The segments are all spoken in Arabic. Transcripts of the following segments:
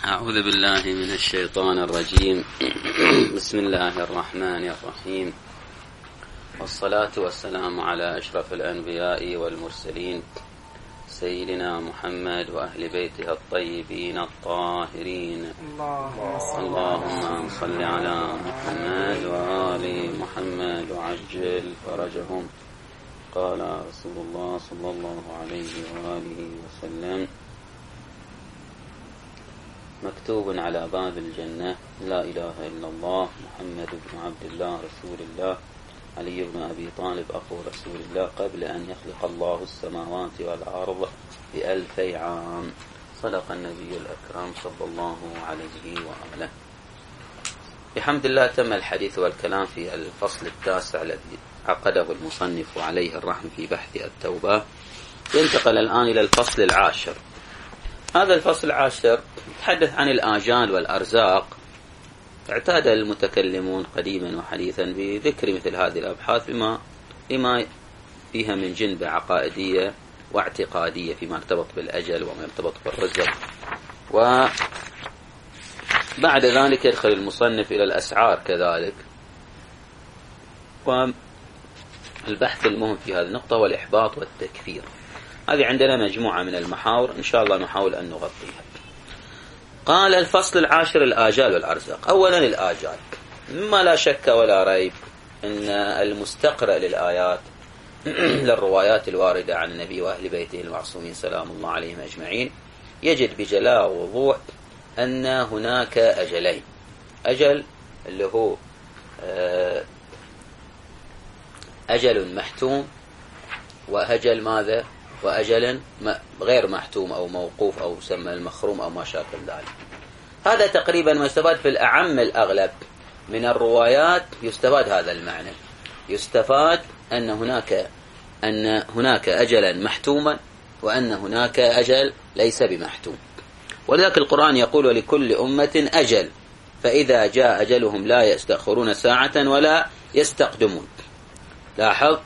أعوذ بالله من الشيطان الرجيم. بسم الله الرحمن الرحيم، والصلاة والسلام على أشرف الأنبياء والمرسلين سيدنا محمد وأهل بيته الطيبين الطاهرين. اللهم صل على محمد وآل محمد وعجل فرجهم. قال رسول الله صلى الله عليه وآله وسلم: مكتوب على باب الجنة: لا إله إلا الله محمد بن عبد الله رسول الله علي بن أبي طالب أخو رسول الله قبل أن يخلق الله السماوات والأرض ب2000 عام. صدق النبي الأكرم صلى الله عليه وآله. بحمد الله تم الحديث والكلام في الفصل التاسع الذي عقده المصنف عليه الرحمة في بحث التوبة. ينتقل الآن إلى الفصل العاشر. هذا الفصل العاشر يتحدث عن الآجال والأرزاق. اعتاد المتكلمون قديما وحديثا بذكر مثل هذه الأبحاث لما فيها من جنبة عقائدية واعتقادية فيما يرتبط بالأجل وما يرتبط بالرزق. وبعد ذلك يدخل المصنف إلى الأسعار كذلك. والبحث المهم في هذه النقطة هو الإحباط والتكفير. هذه عندنا مجموعة من المحاور إن شاء الله نحاول أن نغطيها. قال الفصل العاشر: الآجال والأرزاق. أولا الآجال، مما لا شك ولا ريب أن المستقرأ للآيات للروايات الواردة عن النبي وأهل بيته المعصومين سلام الله عليهم أجمعين يجد بجلاء ووضوح أن هناك أجلين: أجل اللي هو أجل محتوم، وأجل ماذا؟ وأجل غير محتوم أو موقوف أو يسمى المخروم أو ما شاكل ذلك. هذا تقريبا ما يستفاد في الأعم الأغلب من الروايات. يستفاد هذا المعنى، يستفاد أن هناك أجلا محتوما وأن هناك أجل ليس بمحتوم. ولذلك القرآن يقول: ولكل أمة أجل فإذا جاء أجلهم لا يستأخرون ساعة ولا يستقدمون. لاحظ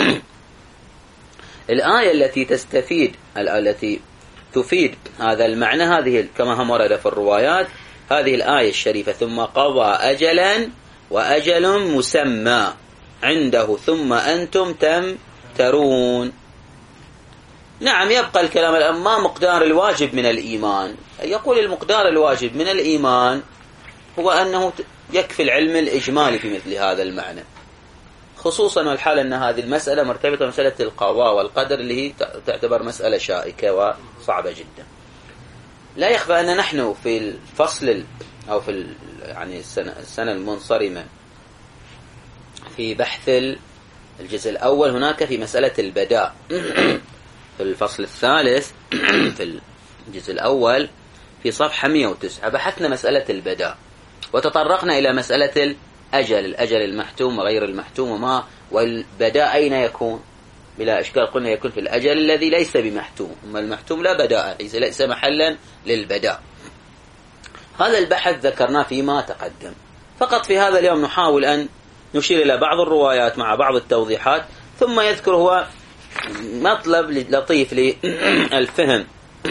الآية التي تفيد هذا المعنى، هذه كما هم ورد في الروايات، هذه الآية الشريفة: ثم قضى أجلا وأجل مسمى عنده ثم أنتم تمترون. نعم، يبقى الكلام الآن ما مقدار الواجب من الإيمان. يقول المقدار الواجب من الإيمان هو أنه يكفي العلم الإجمالي في مثل هذا المعنى، خصوصا والحال أن هذه المسألة مرتبطة بمسألة القضاء والقدر اللي هي تعتبر مسألة شائكة وصعبة جدا. لا يخفى أن نحن في الفصل أو في يعني السنة المنصرمة في بحث الجزء الأول هناك في مسألة البداء. في الفصل الثالث في الجزء الأول في صفحة 109 بحثنا مسألة البداء وتطرقنا إلى مسألة الأجل المحتوم وغير المحتوم والبداء أين يكون؟ بلا إشكال قلنا يكون في الأجل الذي ليس بمحتوم، أما المحتوم لا بداء، ليس محلا للبداء. هذا البحث ذكرناه فيما تقدم. فقط في هذا اليوم نحاول أن نشير إلى بعض الروايات مع بعض التوضيحات، ثم يذكر هو مطلب لطيف للفهم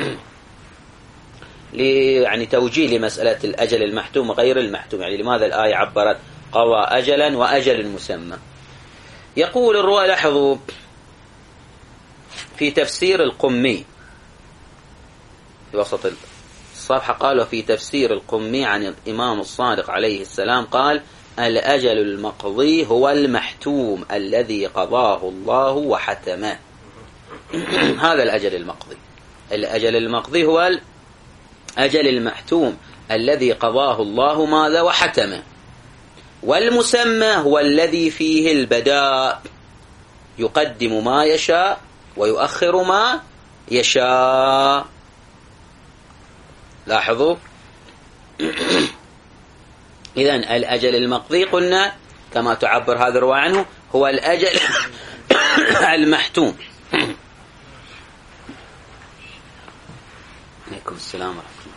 يعني توجيه لمسألة الأجل المحتوم وغير المحتوم. يعني لماذا الآية عبرت قضى أجلا وأجل مسمى؟ يقول الرواية، لاحظوا في تفسير القمي في وسط الصفحة قال: وفي تفسير القمي عن الإمام الصادق عليه السلام قال: الأجل المقضي هو المحتوم الذي قضاه الله وحتمه. هذا الأجل المقضي. الأجل المقضي هو الأجل المحتوم الذي قضاه الله ماذا؟ وحتمه. والمسمى هو الذي فيه البداء، يقدم ما يشاء ويؤخر ما يشاء. لاحظوا إذن الأجل المقضي قلنا كما تعبر هذا الرواية عنه هو الأجل المحتوم. عليكم السلام ورحمة الله.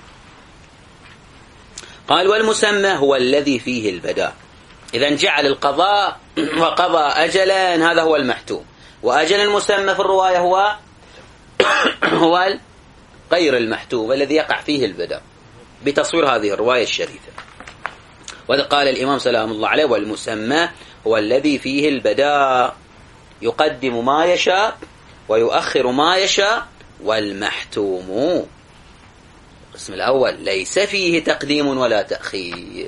قال: والمسمى هو الذي فيه البداء. إذن جعل القضاء وقضى أجلا هذا هو المحتوم، وأجل المسمى في الرواية هو غير المحتوم الذي يقع فيه البداء. بتصوير هذه الرواية الشريفة. وهذا قال الإمام سلام الله عليه: والمسمى هو الذي فيه البداء، يقدم ما يشاء ويؤخر ما يشاء. والمحتوم القسم الأول ليس فيه تقديم ولا تأخير.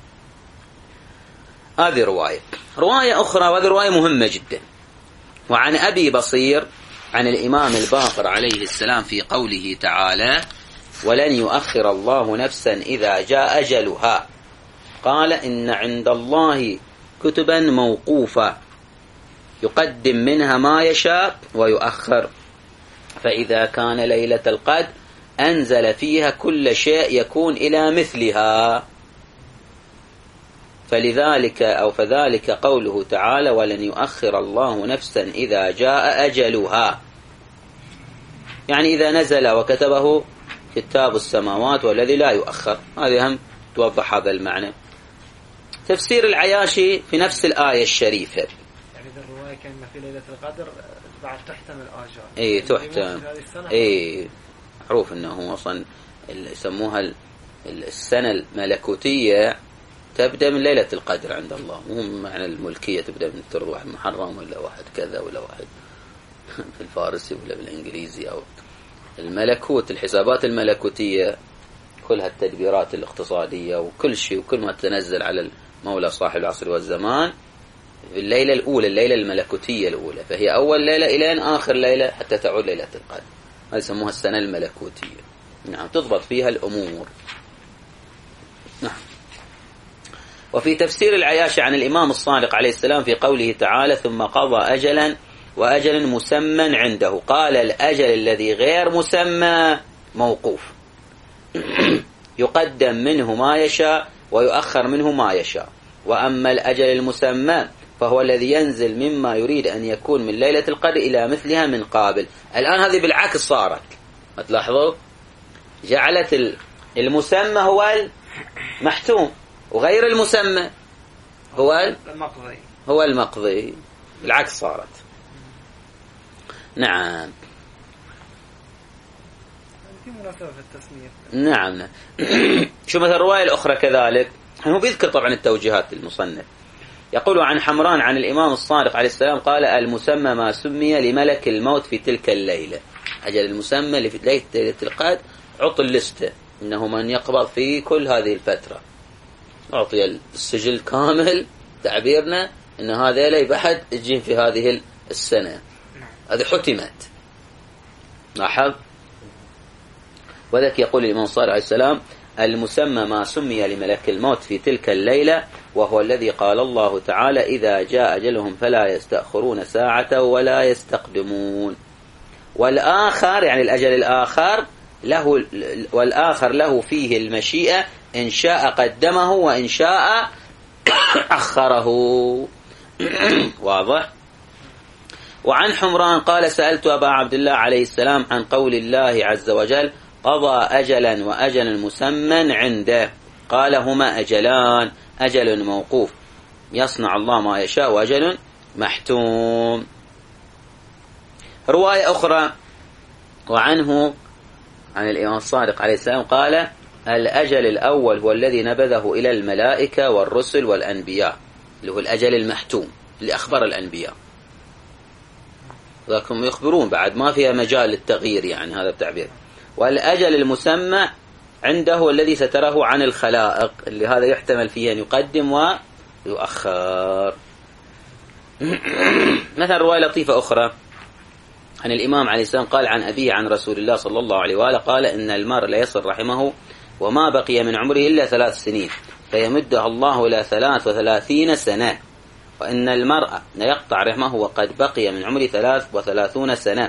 هذه رواية أخرى، وهذه رواية مهمة جدا. وعن أبي بصير عن الإمام الباقر عليه السلام في قوله تعالى: ولن يؤخر الله نفسا إذا جاء أجلها، قال: إن عند الله كتبا موقوفة يقدم منها ما يشاء ويؤخر، فإذا كان ليلة القدر أنزل فيها كل شيء يكون إلى مثلها. فذلك قوله تعالى: ولن يؤخر الله نفسا إذا جاء أجلها، يعني إذا نزل وكتبه كتاب السماوات والذي لا يؤخر. هذه هم توضح هذا المعنى. تفسير العياشي في نفس الآية الشريفة، يعني إذا الرواية كان في ليلة القدر بعد تحتمل آجال. إيه تحتمل. إيه معروف أنه أصلا يسموها السنة الملكوتية تبدأ من ليلة القدر عند الله، مو معنى الملكية تبدأ من ترد واحد محرم ولا واحد كذا ولا واحد بالفارسي ولا بالإنجليزي. أو الملكوت، الحسابات الملكوتية كلها التدبيرات الاقتصادية وكل شيء وكل ما تنزل على المولى صاحب العصر والزمان في الليلة الأولى، الليلة الملكوتية الأولى، فهي أول ليلة إلى آخر ليلة حتى تعود ليلة القدر. هذه يسموها السنة الملكوتية. نعم، تضبط فيها الأمور. نعم. وفي تفسير العياشي عن الإمام الصادق عليه السلام في قوله تعالى: ثم قضى أجلا وأجل مسمى عنده، قال: الأجل الذي غير مسمى موقوف، يقدم منه ما يشاء ويؤخر منه ما يشاء. وأما الأجل المسمى فهو الذي ينزل مما يريد أن يكون من ليلة القدر إلى مثلها من قابل. الآن هذه بالعكس صارت، ما تلاحظوا؟ جعلت المسمى هو المحتوم وغير المسمى هو المقضي. بالعكس صارت. نعم. في مناسبة في التسمية. نعم. شو مثل الرواية الأخرى كذلك، هو بيذكر طبعا التوجيهات المصنف. يقول: عن حمران عن الإمام الصادق عليه السلام قال: المسمى ما سمي لملك الموت في تلك الليلة. أجل المسمى ليلة القدر عطل لستة إنه من يقبض في كل هذه الفترة، أعطي السجل كامل، تعبيرنا إن هذا لا بحد يجين في هذه السنة. هذه حتمت. لاحظ. وذلك يقول الإمام الصادق عليه السلام: المسمى ما سمي لملك الموت في تلك الليلة، وهو الذي قال الله تعالى: إذا جاء أجلهم فلا يستأخرون ساعة ولا يستقدمون. والآخر يعني الأجل الآخر له، والآخر له فيه المشيئة، إن شاء قدمه وإن شاء أخره. واضح. وعن حمران قال: سألت أبا عبد الله عليه السلام عن قول الله عز وجل: قضى أجلا وأجل مسمى عنده، قال: هما أجلان، أجل موقوف يصنع الله ما يشاء، وأجل محتوم. رواية أخرى وعنه عن الإمام الصادق عليه السلام قال: الأجل الأول هو الذي نبذه إلى الملائكة والرسل والأنبياء، اللي هو الأجل المحتوم اللي أخبر الأنبياء، ذاكم يخبرون بعد ما فيها مجال للتغيير، يعني هذا التعبير. والأجل المسمى عنده الذي ستره عن الخلائق، اللي هذا يحتمل فيه أن يقدم ويؤخر. مثلا رواية لطيفة أخرى عن الإمام عليه السلام قال عن أبيه عن رسول الله صلى الله عليه وآله قال: إن المرء لا يصل رحمه وما بقي من عمره إلا 3 سنين فيمدها الله إلى 33 سنة، وإن المرء لا يقطع رحمه وقد بقي من عمره 33 سنة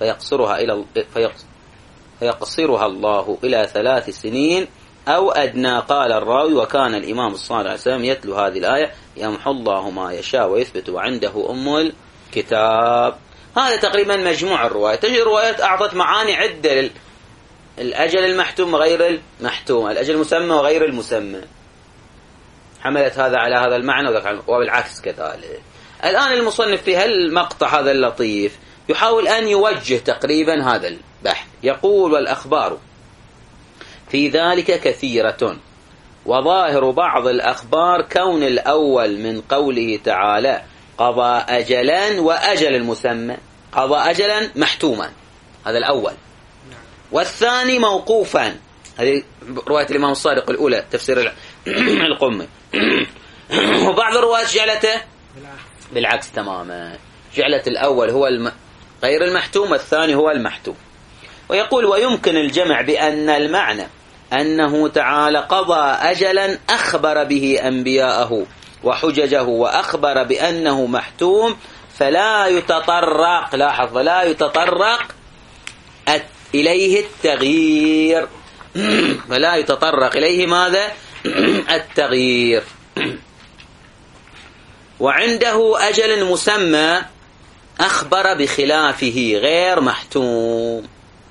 فيقصرها الله إلى 3 سنين أو أدنى. قال الراوي: وكان الإمام الصادق عليه السلام يتلو هذه الآية: يمحو الله ما يشاء ويثبت وعنده أم الكتاب. هذا تقريبا مجموع الرواية. تجد الروايات أعطت معاني عدة: الأجل المحتوم وغير المحتوم، الأجل المسمى وغير المسمى، حملت هذا على هذا المعنى وبالعكس كذلك. الآن المصنف في هالمقطع هذا اللطيف يحاول أن يوجه تقريبا هذا البحث. يقول: والأخبار في ذلك كثيرة، وظاهر بعض الأخبار كون الأول من قوله تعالى قضى أجلا وأجل مسمى، قضى أجلا محتوما، هذا الأول، والثاني موقوفا، هذه رواية الإمام الصادق الأولى تفسير القمي. وبعض الروايات جعلته بالعكس تماما، جعلت الأول هو غير المحتوم والثاني هو المحتوم. ويقول ويمكن الجمع بأن المعنى أنه تعالى قضى أجلا أخبر به أنبياءه وحججه وأخبر بأنه محتوم، فلا يتطرق، لاحظ، لا يتطرق إليه التغيير، فلا يتطرق إليه ماذا؟ التغيير. وعنده أجل مسمى أخبر بخلافه غير محتوم،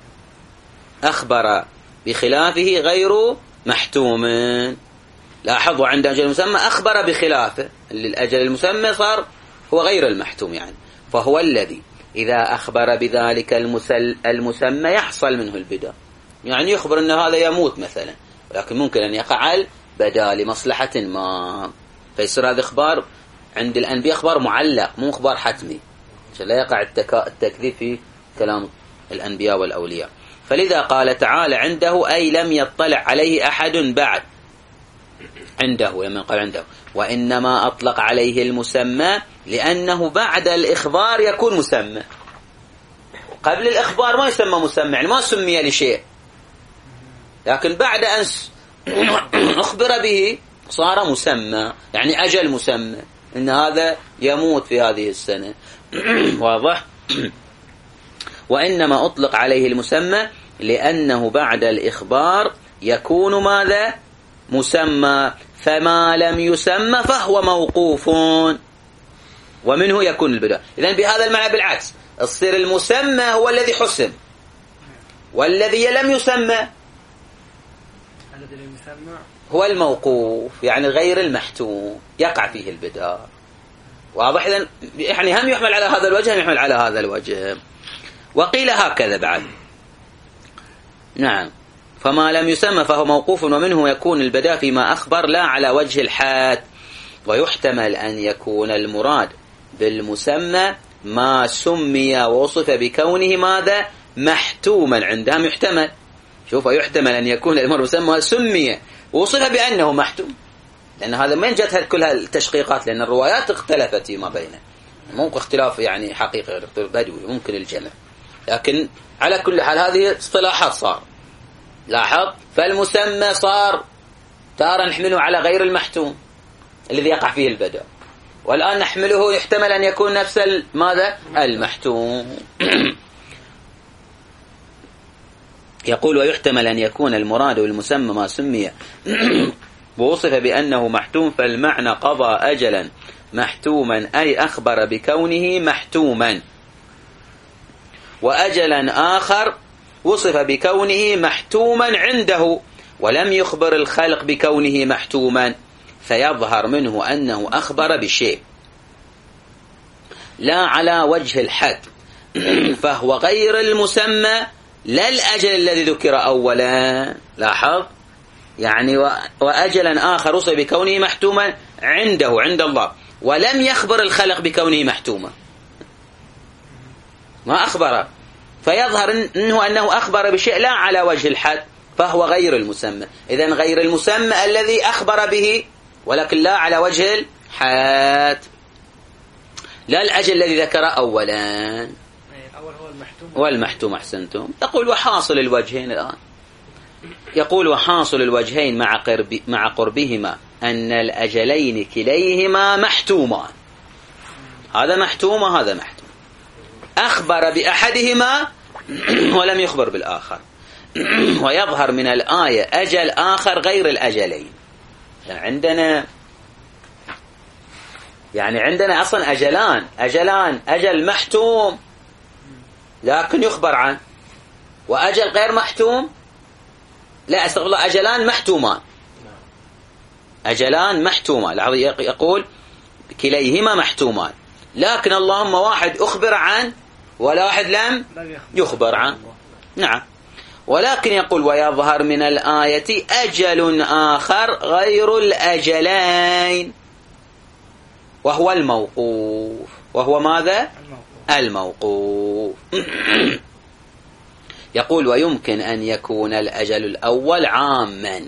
أخبر بخلافه غير محتوم. لاحظوا عنده أجل مسمى أخبر بخلافه، الأجل المسمى صار هو غير المحتوم يعني، فهو الذي إذا أخبر بذلك المسمى يحصل منه البدء، يعني يخبر أن هذا يموت مثلا، ولكن ممكن أن يقع البدء لمصلحة ما، فيصير هذا إخبار عند الأنبياء إخبار معلق مو إخبار حتمي، عشان لا يقع التكذيب في كلام الأنبياء والأولياء. فلذا قال تعالى عنده أي لم يطلع عليه أحد بعد، عنده لما قال عنده، وإنما أطلق عليه المسمى لأنه بعد الإخبار يكون مسمى، قبل الإخبار ما يسمى مسمى، يعني ما سمي لشيء، لكن بعد أن أخبر به صار مسمى، يعني أجل مسمى، إن هذا يموت في هذه السنة. واضح؟ وإنما أطلق عليه المسمى لأنه بعد الإخبار يكون ماذا؟ مسمى، فما لم يسمى فهو موقوف ومنه يكون البدء. إذن بهذا المعنى بالعكس، الصير المسمى هو الذي حسم، والذي لم يسمى هو الموقوف، يعني غير المحتوم يقع فيه البدء. واضح؟ إذن يعني هم يحمل على هذا الوجه هم يحمل على هذا الوجه. وقيل هكذا بعد، نعم، فما لم يسمى فهو موقوف ومنه يكون البداء فيما أخبر لا على وجه الحاد. ويحتمل أن يكون المراد بالمسمى ما سمي ووصف بكونه ماذا؟ محتوما، عندهم يحتمل، شوف، يحتمل أن يكون المراد بالمسمى سمي ووصف بأنه محتوم، لأن هذا من جت كل التشقيقات، لأن الروايات اختلفت فيما بينه، ممكن اختلاف يعني حقيقي غير بدوي، ممكن الجمع، لكن على كل حال هذه اصطلاحات صار. لاحظ، فالمسمى صار تارة نحمله على غير المحتوم الذي يقع فيه البدء، والآن نحمله يحتمل أن يكون نفس ماذا؟ المحتوم. يقول ويحتمل أن يكون المراد بالمسمى ما سمي ووصف بأنه محتوم، فالمعنى قضى أجلا محتوما أي أخبر بكونه محتوما، وأجلا آخر وصف بكونه محتوما عنده ولم يخبر الخلق بكونه محتوما، فيظهر منه أنه أخبر بشيء لا على وجه الحد، فهو غير المسمى لا الأجل الذي ذكر أولا. لاحظ، يعني وأجلا آخر وصف بكونه محتوما عنده عند الله، ولم يخبر الخلق بكونه محتوما، ما أخبر، فيظهر أنه أخبر بشيء لا على وجه الحد، فهو غير المسمى. إذن غير المسمى الذي أخبر به ولكن لا على وجه الحد، لا الأجل الذي ذكر أولا. الأول هو المحتوم، والمحتوم أحسنتم. يقول وحاصل الوجهين الآن، يقول وحاصل الوجهين مع قربهما أن الأجلين كليهما محتومان، هذا محتوم وهذا محتوم، أخبر بأحدهما ولم يخبر بالآخر. ويظهر من الآية أجل آخر غير الأجلين، عندنا أصلا أجلان، أجل محتوم لكن يخبر عنه، وأجل غير محتوم، لا أستغفر الله، أجلان محتومان، أجلان محتومان، يقول كليهما محتومان، لكن اللهم واحد أخبر عنه ولا واحد لم يخبر عنه. نعم. ولكن يقول ويظهر من الآية أجل آخر غير الأجلين وهو الموقوف. وهو ماذا؟ الموقوف. يقول ويمكن أن يكون الأجل الأول عاما،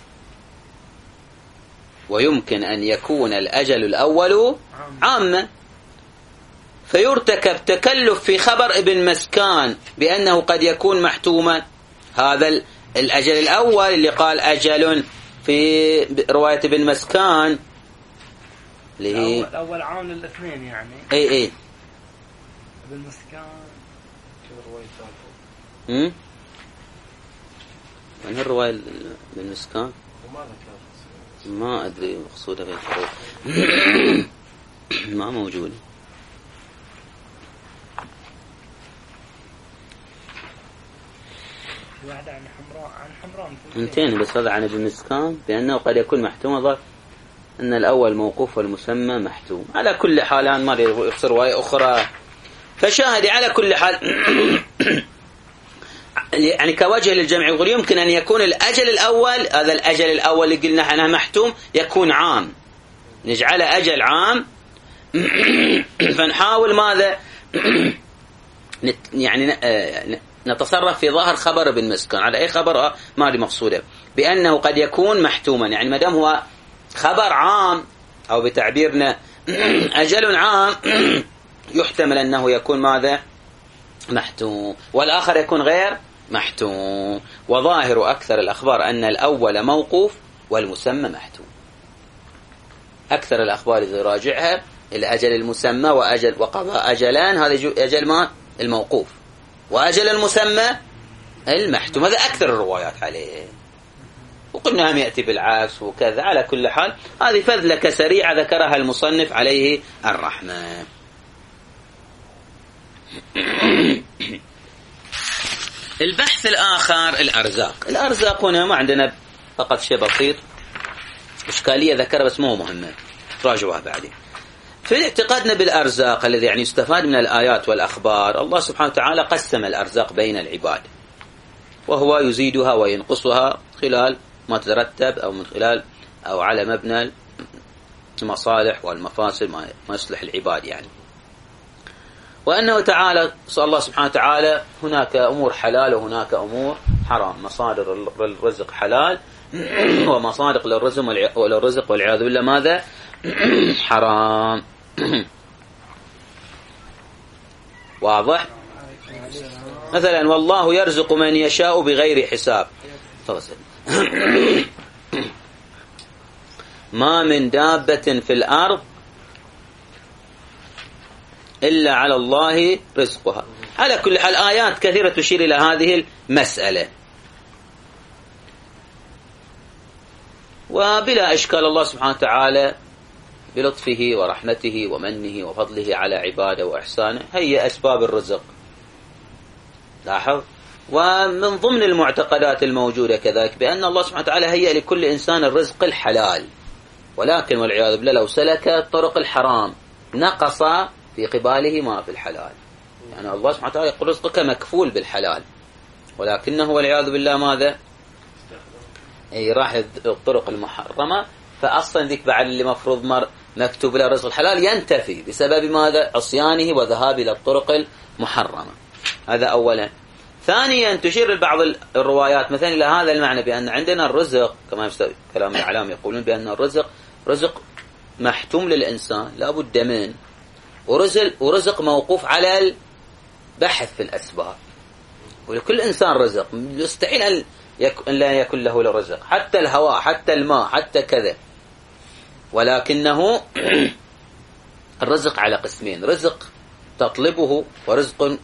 ويمكن أن يكون الأجل الأول عاما فيرتكب تكلف في خبر ابن مسكان بأنه قد يكون محتوما. هذا الأجل الأول اللي قال أجل في رواية ابن مسكان اللي هي الأول عام للاثنين يعني. اي ابن مسكان شو رواية ثالثة؟ من الرواية ابن مسكان؟ ما أدري مقصودها في الحروف. ما موجود. واحدة عن حمران انتين بس هذا عن ابن مسكان بأنه قد يكون محتوم. ظل أن الأول موقوف والمسمى محتوم. على كل حال ما يفسر رواية أخرى. فشاهد على كل حال يعني كوجه للجمع يقول يمكن أن يكون الأجل الأول، هذا الأجل الأول اللي قلنا عنه محتوم، يكون عام، نجعل أجل عام. فنحاول ماذا يعني نتصرف في ظاهر خبر ابن مسكن. على أي خبر ما دي مقصودة بأنه قد يكون محتوما، يعني ما دام هو خبر عام أو بتعبيرنا أجل عام يحتمل أنه يكون ماذا محتوم، والآخر يكون غير محتوم. وظاهر أكثر الأخبار أن الأول موقوف والمسمى محتوم. أكثر الأخبار إذا راجعها الأجل المسمى وأجل وقضاء أجلان، هذا أجل ما الموقوف، وأجل المسمى المحتوم. هذا أكثر الروايات عليه، وقلنا هم يأتي بالعكس وكذا. على كل حال هذه فذلكة سريعة ذكرها المصنف عليه الرحمة. البحث الآخر الأرزاق. الأرزاق هنا ما عندنا فقط شيء بسيط، إشكالية ذكرها بس مو مهمة، راجعوها بعدين. في اعتقادنا بالأرزاق الذي يعني يستفاد من الآيات والأخبار، الله سبحانه وتعالى قسم الأرزاق بين العباد، وهو يزيدها وينقصها خلال ما تترتب أو من خلال أو على مبنى المصالح والمفاسد ما يصلح العباد يعني. وأنه تعالى الله سبحانه وتعالى هناك أمور حلال وهناك أمور حرام، مصادر الرزق حلال ومصادر للرزق والعياذ بالله ماذا حرام. واضح؟ مثلا والله يرزق من يشاء بغير حساب. ما من دابة في الأرض إلا على الله رزقها. على كل حال آيات كثيرة تشير إلى هذه المسألة، وبلا إشكال الله سبحانه وتعالى بلطفه ورحمته ومنه وفضله على عباده وإحسانه هي أسباب الرزق. لاحظ. ومن ضمن المعتقدات الموجودة كذلك بأن الله سبحانه وتعالى هيأ لكل إنسان الرزق الحلال، ولكن والعياذ بالله لو سلك طرق الحرام نقص في قباله ما في الحلال. يعني الله سبحانه وتعالى يقول رزقك مكفول بالحلال، ولكنه والعياذ بالله ماذا راح الطرق المحرمة، فأصلا ذيك بعد اللي مفروض مكتوب له رزق الحلال ينتفي بسبب ماذا عصيانه وذهاب إلى الطرق المحرمة. هذا أولا. ثانيا تشير بعض الروايات مثلا إلى هذا المعنى بأن عندنا الرزق كما كلام العلام يقولون بأن الرزق رزق محتوم للإنسان لا بد منه، ورزق موقوف على البحث في الأسباب. ولكل إنسان رزق، يستحيل أن لا يكون له رزق، حتى الهواء حتى الماء حتى كذا. ولكنه الرزق على قسمين، رزق تطلبه ورزق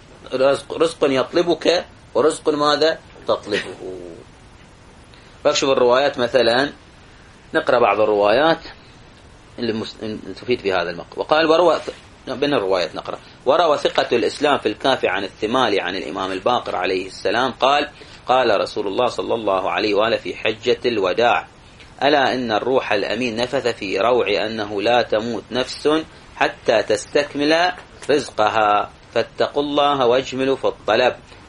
يطلبك ورزق ماذا تطلبه. فاكشف الروايات مثلا، نقرأ بعض الروايات اللي تفيد في هذا المقام. وقال وروى بين الروايات نقرأ وروى ثقة الإسلام في الكافي عن الثمالي عن الإمام الباقر عليه السلام قال قال رسول الله صلى الله عليه وآله في حجة الوداع ألا إن الروح الأمين نفث في روع أنه لا تموت نفس حتى تستكمل رزقها فاتقوا الله واجملوا في الطلب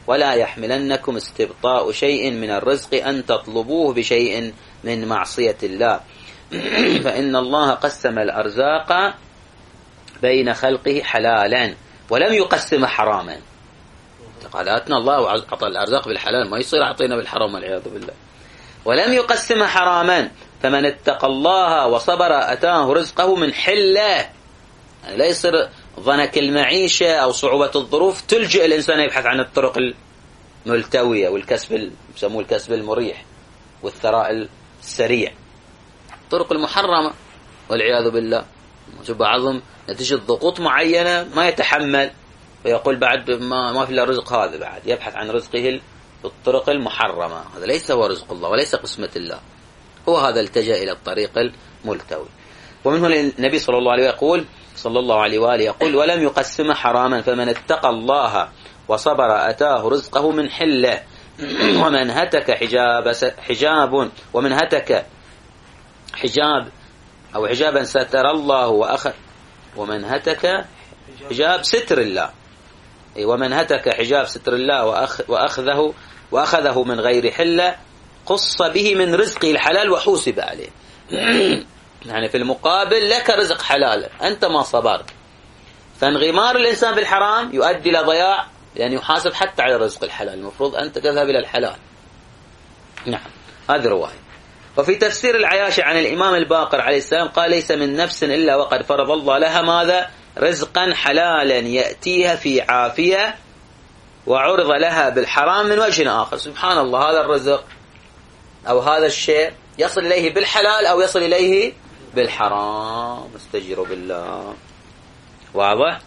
ولا يحملنكم استبطاء شيء من الرزق أن تطلبوه بشيء من معصية الله فإن الله قسم الأرزاق بين خلقه حلالا ولم يقسم حراما. قالاتنا الله أعطى الأرزاق بالحلال، ما يصير أعطينا بالحرام والعياذ بالله. ولم يقسم حراما، فمن اتقى الله وصبر أتاه رزقه من حله. يعني لا يصير ضنك المعيشة أو صعوبة الظروف تلجئ الإنسان يبحث عن الطرق الملتوية والكسب يسموه الكسب المريح والثراء السريع، الطرق المحرمة والعياذ بالله. بعضهم نتيجة ضغوط معينة ما يتحمل ويقول بعد ما في إلا رزق، هذا بعد يبحث عن رزقه بالطرق المحرمة. هذا ليس هو رزق الله وليس قسمة الله، هو هذا التجأ إلى الطريق الملتوي. ومنه النبي صلى الله عليه وآله يقول ولم يقسم حراما، فمن اتقى الله وصبر أتاه رزقه من حله ومن هتك حجاب ومن هتك حجاب أو حجابا ستر الله ومن هتك حجاب ستر الله، ومن هتك حجاب ستر الله وأخذه من غير حلة قص به من رزقه الحلال وحوسب عليه. يعني في المقابل لك رزق حلال أنت ما صبرت، فانغمار الإنسان بالحرام يؤدي إلى ضياع، لأن يحاسب حتى على الرزق الحلال، المفروض أنت تذهب إلى الحلال. نعم، هذه رواية. وفي تفسير العياشي عن الإمام الباقر عليه السلام قال ليس من نفس إلا وقد فرض الله لها ماذا؟ رزقا حلالا يأتيها في عافية وعرض لها بالحرام من وجه آخر. سبحان الله، هذا الرزق أو هذا الشيء يصل إليه بالحلال أو يصل إليه بالحرام، استجير بالله. واضح؟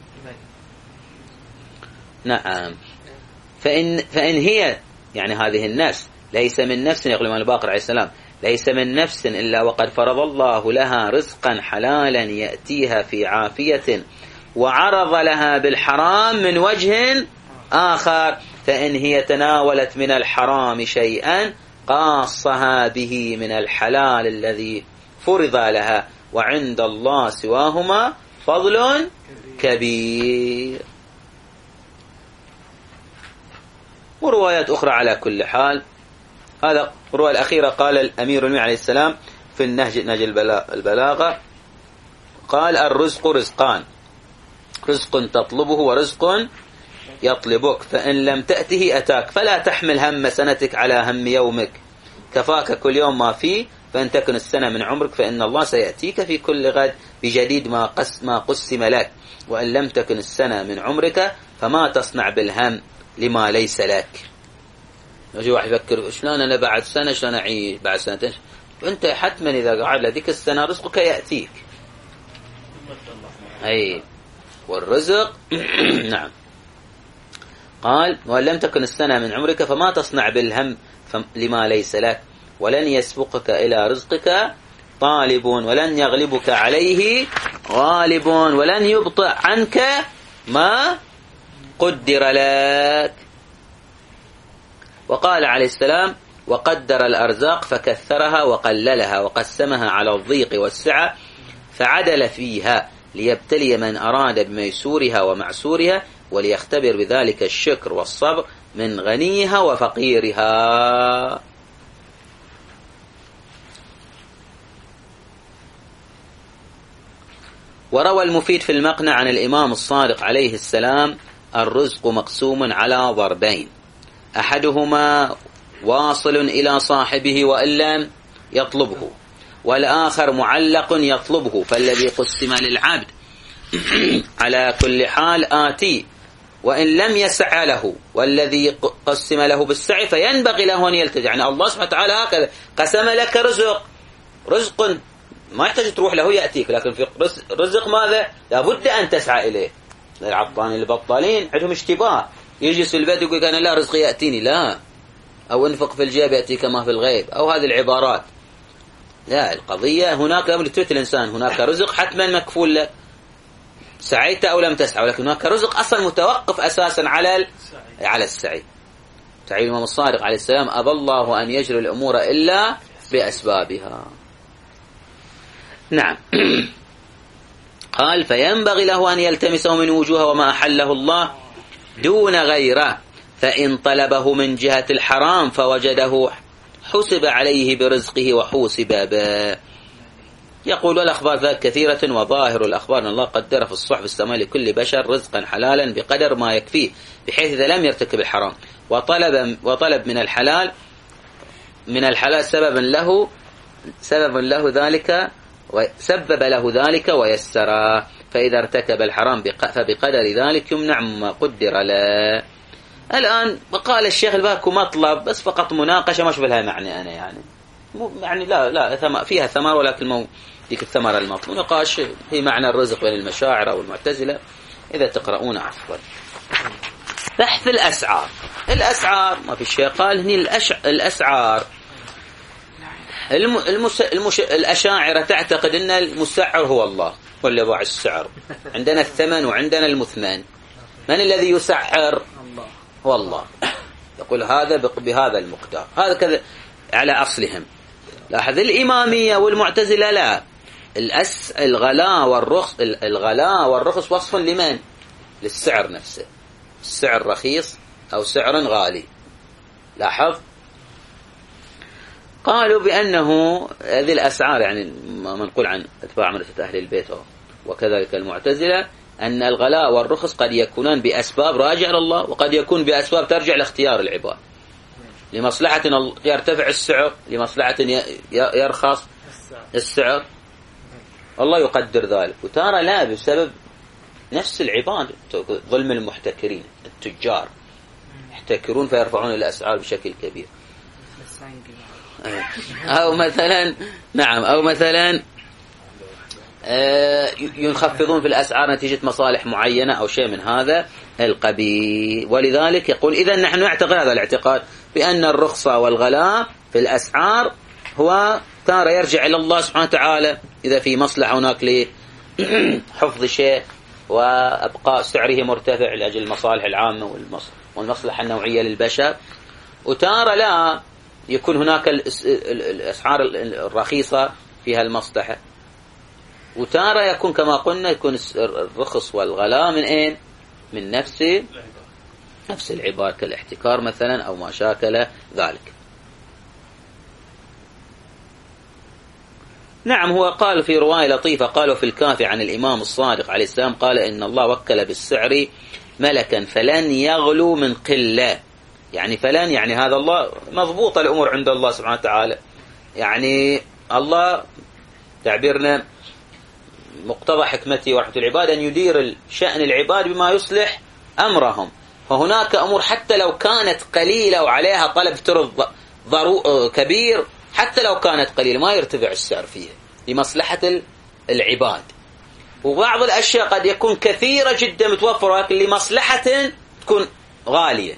نعم. فإن هي يعني هذه النفس ليس من نفس، يقول الإمام الباقر عليه السلام ليس من نفس إلا وقد فرض الله لها رزقا حلالا يأتيها في عافية وعرض لها بالحرام من وجه آخر، فإن هي تناولت من الحرام شيئا قاصها به من الحلال الذي فرض لها، وعند الله سواهما فضل كبير. وروايات أخرى على كل حال. هذا الرواية الأخيرة قال الأمير المؤمنين عليه السلام في نهج البلاغة، قال الرزق رزقان، رزق تطلبه ورزق يطلبك، فإن لم تأته أتاك، فلا تحمل هم سنتك على هم يومك، كفاك كل يوم ما فيه، فإن تكن السنة من عمرك فإن الله سيأتيك في كل غد بجديد ما قسم لك، وإن لم تكن السنة من عمرك فما تصنع بالهم لما ليس لك. يجي واحد يفكر شلون أنا بعد سنة شلون أعيش بعد سنتين، وأنت حتما إذا قعد لذيك السنة رزقك يأتيك. أي والرزق نعم. قال وإن لم تكن السنة من عمرك فما تصنع بالهم لما ليس لك، ولن يسبقك إلى رزقك طالب، ولن يغلبك عليه غالب، ولن يبطئ عنك ما قدر لك. وقال عليه السلام وقدر الأرزاق فكثرها وقللها وقسمها على الضيق والسعة فعدل فيها ليبتلي من أراد بميسورها ومعسورها، وليختبر بذلك الشكر والصبر من غنيها وفقيرها. وروى المفيد في المقنع عن الإمام الصادق عليه السلام الرزق مقسوم على ضربين، أحدهما واصل إلى صاحبه وإن لم يطلبه، والآخر معلق يطلبه، فالذي قسم للعبد على كل حال آتي وإن لم يسع له، والذي قسم له بالسعي فينبغي له أن يلتجئ. يعني الله سبحانه وتعالى هكذا قسم لك رزق ما يحتاج تروح له يأتيك، لكن في رزق ماذا لابد أن تسعى إليه. العطانين البطالين عندهم اشتباه، يجلس في البيت يقول أنا لا رزق يأتيني، لا، أو انفق في الجيب يأتيك ما في الغيب، أو هذه العبارات. لا، القضية هناك لابد تثبت الإنسان هناك رزق حتما مكفول لك، سعيت أو لم تسعى، ولكن هناك رزق أصلا متوقف أساسا على السعي. تعالى الإمام الصادق عليه السلام أبى الله أن يجري الأمور إلا بأسبابها. نعم. قال فينبغي له أن يلتمسه من وجوه وما أحله الله دون غيره، فإن طلبه من جهة الحرام فوجده حسب عليه برزقه وحوسب به. يقول والأخبار ذات كثيرة وظاهر الأخبار أن الله قدر في الصحف السماء لكل بشر رزقا حلالا بقدر ما يكفيه، بحيث إذا لم يرتكب الحرام وطلب من الحلال سبب له ذلك وسبب له ذلك ويسره، فإذا ارتكب الحرام فبقدر ذلك يمنع مما قدر له. الآن وقال الشيخ الباكو مطلب بس فقط مناقشة، ما أشوف لها معنى أنا يعني لا فيها ثمر، ولكن مو ذيك الثمرة المطلوب. نقاش هي معنى الرزق بين المشاعر أو المعتزلة إذا تقرؤون أفضل. بحث الأسعار ما في شيء قال هني الأسعار. الأشاعرة تعتقد أن المسعر هو الله واللي يضع السعر. عندنا الثمن وعندنا المثمن. من الذي يسعر؟ هو الله. يقول هذا بهذا المقدار، هذا كذا على أصلهم. لاحظ الإمامية والمعتزلة لا، الغلاء والرخص وصف لمن؟ للسعر نفسه، السعر رخيص أو سعر غالي. لاحظ قالوا بأنه هذه الأسعار يعني منقول عن أتباع مدرسة أهل البيت وكذلك المعتزلة أن الغلاء والرخص قد يكونان بأسباب راجع لله، وقد يكون بأسباب ترجع لاختيار العباد، لمصلحة يرتفع السعر، لمصلحة يرخص السعر، الله يقدر ذلك. وترى لا بسبب نفس العباد، ظلم المحتكرين، التجار يحتكرون فيرفعون الأسعار بشكل كبير. أو مثلا ينخفضون في الأسعار نتيجة مصالح معينة أو شيء من هذا القبيل. ولذلك يقول إذا نحن نعتقد هذا الاعتقاد بأن الرخصة والغلاء في الأسعار هو تارة يرجع إلى الله سبحانه وتعالى إذا في مصلحة هناك لحفظ شيء وأبقاء سعره مرتفع لأجل المصالح العامة والمصلحة النوعية للبشر، وتارة لا يكون هناك الأسعار الرخيصة فيها المصلحة، وتارة يكون كما قلنا يكون الرخص والغلاء من أين؟ من نفس العبارة كالاحتكار مثلا أو ما شاكل ذلك. نعم هو قال في رواية لطيفة قالوا في الكافي عن الإمام الصادق عليه السلام قال إن الله وكل بالسعر ملكا فلن يغلو من قلة، يعني فلن يعني هذا الله مضبوط الأمور عند الله سبحانه وتعالى، يعني الله تعبيرنا مقتضى حكمته ورحمة العباد أن يدير شأن العباد بما يصلح أمرهم، فهناك أمور حتى لو كانت قليلة وعليها طلب افترض كبير، حتى لو كانت قليلة ما يرتفع السعر فيها لمصلحة العباد، وبعض الأشياء قد يكون كثيرة جدا متوفرة لكن لمصلحة تكون غالية.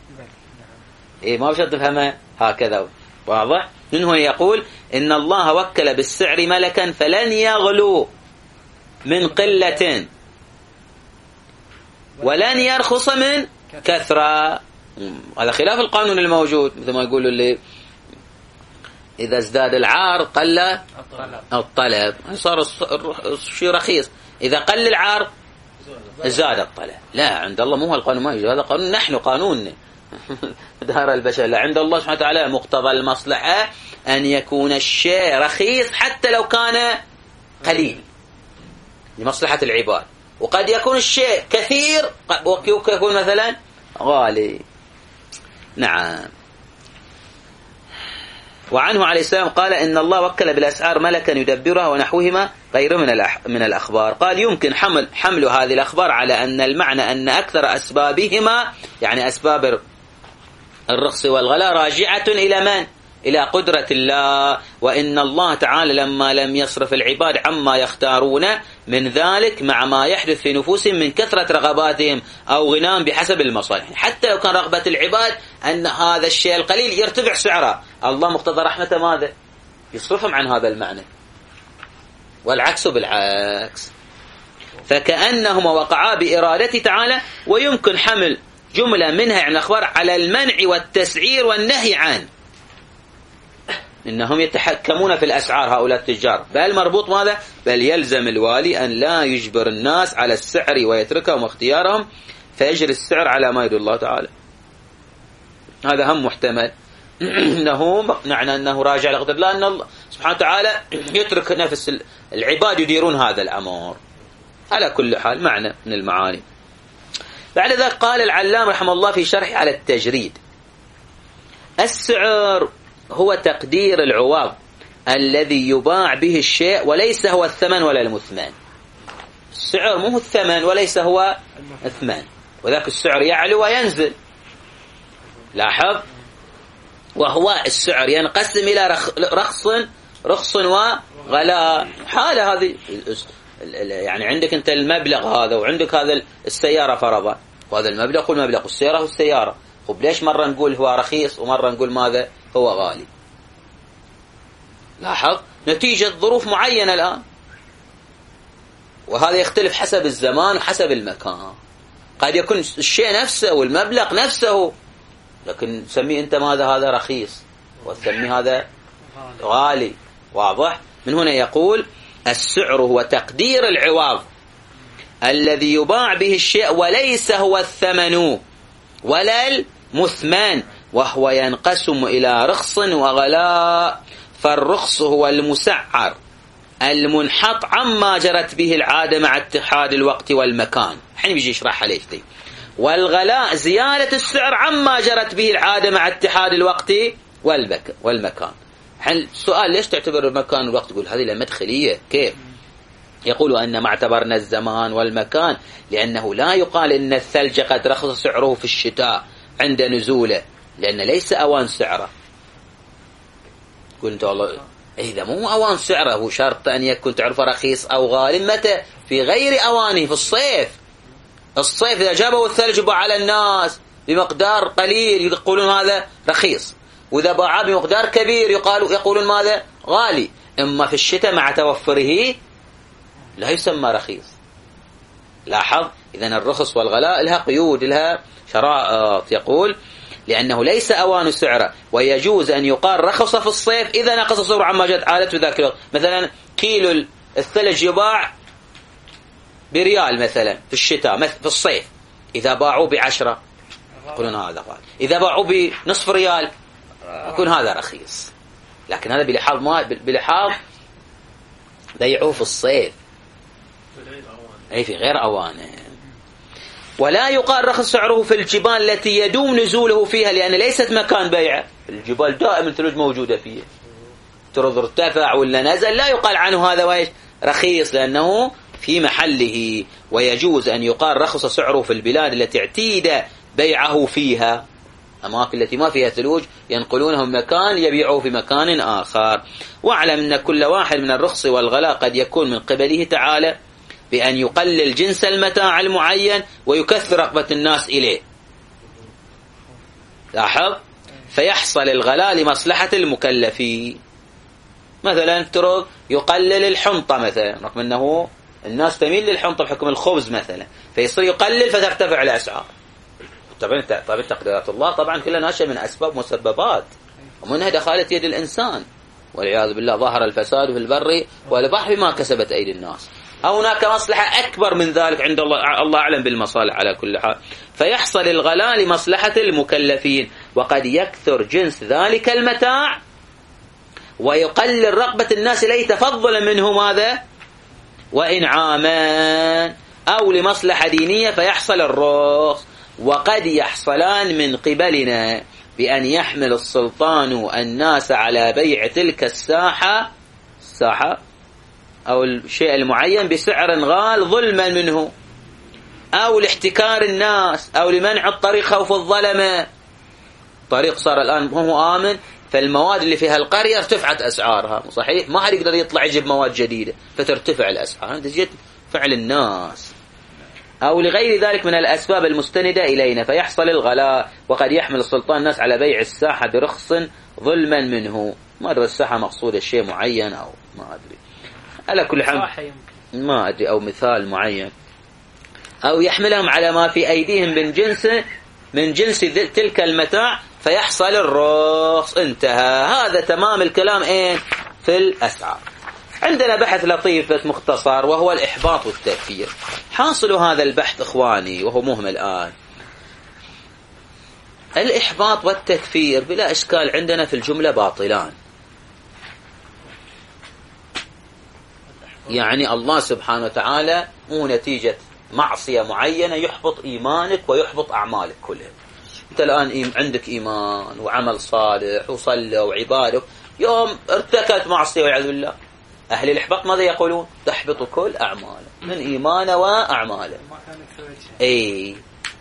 ما بشرط تفهمها هكذا واضح. منه يقول إن الله وكل بالسعر ملكا فلن يغلو من قلة ولن يرخص من كثرة. هذا خلاف القانون الموجود، مثل ما يقولوا اللي إذا ازداد العار قل الطلب، صار شيء رخيص، إذا قل العار زاد الطلب. لا، عند الله مو القانون ما يجوز، هذا قانون نحن قانوننا دار البشر. لا، عند الله سبحانه وتعالى مقتضى المصلحة أن يكون الشيء رخيص حتى لو كان قليل لمصلحة العباد، وقد يكون الشيء كثير ويكون مثلا غالي. نعم. وعنه عليه السلام قال إن الله وكل بالأسعار ملكا يدبرها ونحوهما غير من الأخبار. قال يمكن حمل هذه الأخبار على أن المعنى أن أكثر أسبابهما يعني أسباب الرخص والغلاء راجعة إلى من؟ إلى قدرة الله، وإن الله تعالى لما لم يصرف العباد عما يختارون من ذلك مع ما يحدث في نفوسهم من كثرة رغباتهم أو غنام بحسب المصالح، حتى لو كان رغبة العباد أن هذا الشيء القليل يرتفع سعره، الله مقتضى رحمته ماذا؟ يصرفهم عن هذا المعنى، والعكس بالعكس، فكأنهما وقعا بإرادته تعالى. ويمكن حمل جملة منها عن الأخبار على المنع والتسعير والنهي عنه، إنهم يتحكمون في الأسعار هؤلاء التجار، بل مربوط ماذا؟ بل يلزم الوالي أن لا يجبر الناس على السعر ويتركهم اختيارهم فيجري السعر على ما يريد الله تعالى. هذا هم محتمل انه معنى انه راجع لقدر الله، ان الله سبحانه وتعالى يترك نفس العباد يديرون هذا الامر. على كل حال معنى من المعاني. بعد ذلك قال العلام رحمه الله في شرح على التجريد: السعر هو تقدير العوض الذي يباع به الشيء وليس هو الثمن ولا المثمان. السعر مو الثمن وليس هو الثمن، وذاك السعر يعلو وينزل. لاحظ، وهو السعر ينقسم إلى رخص وغلاء. حالة هذه يعني عندك أنت المبلغ هذا وعندك هذا السيارة فرضا، وهذا المبلغ والمبلغ، والسيارة والسيارة. طب ليش مرة نقول هو رخيص ومرة نقول ماذا هو غالي؟ لاحظ، نتيجة ظروف معينة الآن، وهذا يختلف حسب الزمان وحسب المكان. قد يكون الشيء نفسه والمبلغ نفسه، لكن تسميه أنت ماذا هذا رخيص وتسميه هذا غالي. واضح؟ من هنا يقول: السعر هو تقدير العوض الذي يباع به الشيء وليس هو الثمن ولا المثمان، وهو ينقسم إلى رخص وغلاء. فالرخص هو المسعر المنحط عما جرت به العادة مع اتحاد الوقت والمكان. حين بيجي يشرحها ليش دي. والغلاء زيادة السعر عما جرت به العادة مع اتحاد الوقت والمكان. السؤال: ليش تعتبر المكان والوقت؟ تقول هذه مدخلية. كيف؟ يقول أن ما اعتبرنا الزمان والمكان لأنه لا يقال إن الثلج قد رخص سعره في الشتاء عند نزوله، لأن ليس أوان سعره. تقول أنت والله إذا مو أوان سعره، هو شرط أن يكون تعرف رخيص أو غالي متى؟ في غير أوانه، في الصيف. الصيف إذا جابوا الثلج باع على الناس بمقدار قليل يقولون هذا رخيص، وإذا باع بمقدار كبير يقولون ماذا؟ غالي. إما في الشتاء مع توفره لا يسمى رخيص. لاحظ، إذن الرخص والغلاء لها قيود، لها شرائط. يقول: لأنه ليس أوان سعره، ويجوز أن يقال رخص في الصيف إذا نقص سعره عما جاءت عادته ذاك الوقت. مثلا كيلو الثلج يباع بريال مثلا في الشتاء، في الصيف إذا باعوا ب10 يقولون هذا غالي، إذا باعوا بنصف ريال يكون هذا رخيص. لكن هذا بلحاظ بيعوه في الصيف، أي في غير أوانه. ولا يقال رخص سعره في الجبال التي يدوم نزوله فيها، لأن ليست مكان بيعه. الجبال دائما ثلج موجودة فيه، ترى ارتفع ولا نزل لا يقال عنه هذا رخيص، لأنه في محله. ويجوز أن يقال رخص سعره في البلاد التي اعتيد بيعه فيها، أماكن التي ما فيها ثلوج ينقلونه من مكان يبيعه في مكان آخر. واعلم أن كل واحد من الرخص والغلاء قد يكون من قبله تعالى بأن يقلل جنس المتاع المعين ويكثر رغبة الناس إليه. لاحظ، فيحصل الغلاء لمصلحة المكلفين. مثلا ترى يقلل الحنطة مثلا، رغم أنه الناس تميل للحنطة بحكم الخبز مثلا، فيصير يقلل فترتفع الأسعار. طبعا تقديرات الله طبعا كلها ناشئة من أسباب مسببات، ومنها دخالة يد الإنسان، والعياذ بالله ظهر الفساد في البر والبحر بما كسبت أيدي الناس. أو هناك مصلحة أكبر من ذلك عند الله، الله أعلم بالمصالح على كل حال. فيحصل الغلاء لمصلحة المكلفين، وقد يكثر جنس ذلك المتاع ويقلل رغبة الناس إليه تفضلا منه ماذا؟ وإنعاما، أو لمصلحة دينية فيحصل الرخص. وقد يحصلان من قبلنا بأن يحمل السلطان الناس على بيع تلك الساحة أو الشيء المعين بسعر غال ظلما منه، أو لاحتكار الناس، أو لمنع الطريق خوف الظلمة. الطريق صار الآن هو آمن، فالمواد اللي فيها القرية ارتفعت أسعارها، صحيح ما حد يقدر يطلع يجيب مواد جديدة فترتفع الأسعار، نتيجة فعل الناس. أو لغير ذلك من الأسباب المستندة إلينا فيحصل الغلاء. وقد يحمل السلطان الناس على بيع الساحة برخص ظلما منه. ما أدري الساحة مقصودة شيء معين أو ما أدري، على كل حال ما أدري، أو مثال معين، أو يحملهم على ما في أيديهم من جنس تلك المتاع فيحصل الرخص. انتهى. هذا تمام الكلام في الأسعار. عندنا بحث لطيف بس مختصر، وهو الإحباط والتكفير. حاصل هذا البحث إخواني وهو مهم الآن، الإحباط والتكفير بلا إشكال عندنا في الجملة باطلان. يعني الله سبحانه وتعالى مو نتيجة معصية معينة يحبط إيمانك ويحبط أعمالك كلها. أنت الآن عندك إيمان وعمل صالح وصلى وعبادة، يوم ارتكبت معصية والعياذ بالله، أهل الإحباط ماذا يقولون؟ تحبط كل أعماله من إيمانه وأعماله. أي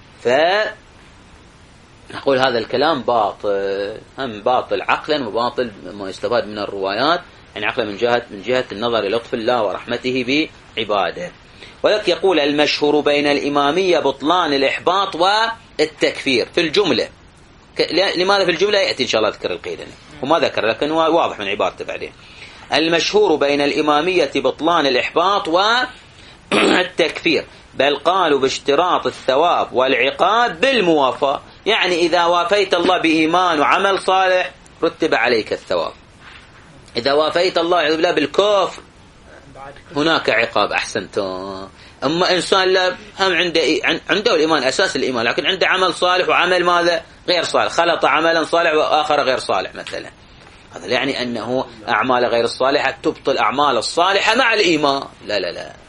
فنقول هذا الكلام باطل، هم باطل عقلا وباطل ما يستفاد من الروايات، يعني عقلا من جهة النظر إلى لطف الله ورحمته بعباده. ولك يقول المشهور بين الإمامية بطلان الإحباط والتكفير في الجملة. لماذا في الجملة؟ يأتي إن شاء الله ذكر القيد وما ذكر، لكن واضح من عبارته بعدين. المشهور بين الإمامية بطلان الإحباط والتكفير، بل قالوا باشتراط الثواب والعقاب بالموافاة، يعني إذا وافيت الله بإيمان وعمل صالح رتب عليك الثواب، إذا وافيت الله عز وجل بالكفر هناك عقاب. أحسنت. أما إنسان لا هم عنده الإيمان أساس الإيمان، لكن عنده عمل صالح وعمل ماذا غير صالح، خلط عملا صالح وآخر غير صالح مثلا، هذا يعني أنه أعمال غير الصالحة تبطل أعمال الصالحة مع الإيمان. لا لا لا،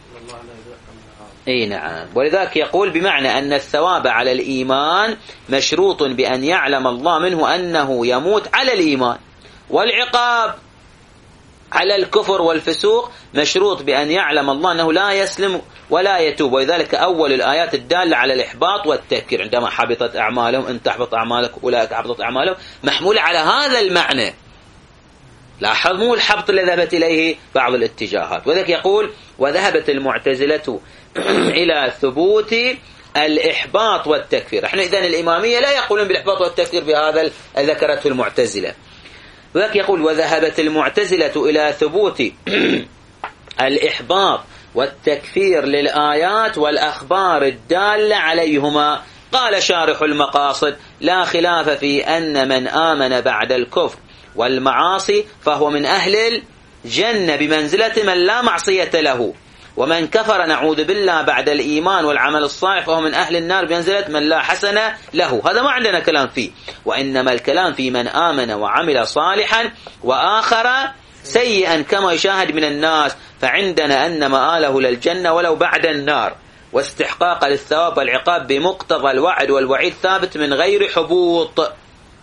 اي نعم. ولذلك يقول بمعنى أن الثواب على الإيمان مشروط بأن يعلم الله منه أنه يموت على الإيمان، والعقاب على الكفر والفسوق مشروط بأن يعلم الله أنه لا يسلم ولا يتوب. ولذلك أول الآيات الدالة على الإحباط والتكفير عندما حبطت أعمالهم إن تحبط أعمالك أولئك حبطت أعمالهم، محمولة على هذا المعنى. لاحظ مو الحبط الذي ذهبت إليه بعض الاتجاهات. وذلك يقول وذهبت المعتزلة إلى ثبوت الإحباط والتكفير. احنا إذن الإمامية لا يقولون بالإحباط والتكفير بهذا ذكرته المعتزلة. وذلك يقول وذهبت المعتزلة إلى ثبوت الإحباط والتكفير للآيات والأخبار الدالة عليهما. قال شارح المقاصد لا خلاف في أن من آمن بعد الكفر والمعاصي فهو من أهل الجنة بمنزلة من لا معصية له، ومن كفر نعوذ بالله بعد الإيمان والعمل الصالح فهو من أهل النار بمنزلة من لا حسن له. هذا ما عندنا كلام فيه، وإنما الكلام في من آمن وعمل صالحا وآخر سيئا كما يشاهد من الناس، فعندنا أن مآله للجنة ولو بعد النار، واستحقاق للثواب والعقاب بمقتضى الوعد والوعيد ثابت من غير حبوط.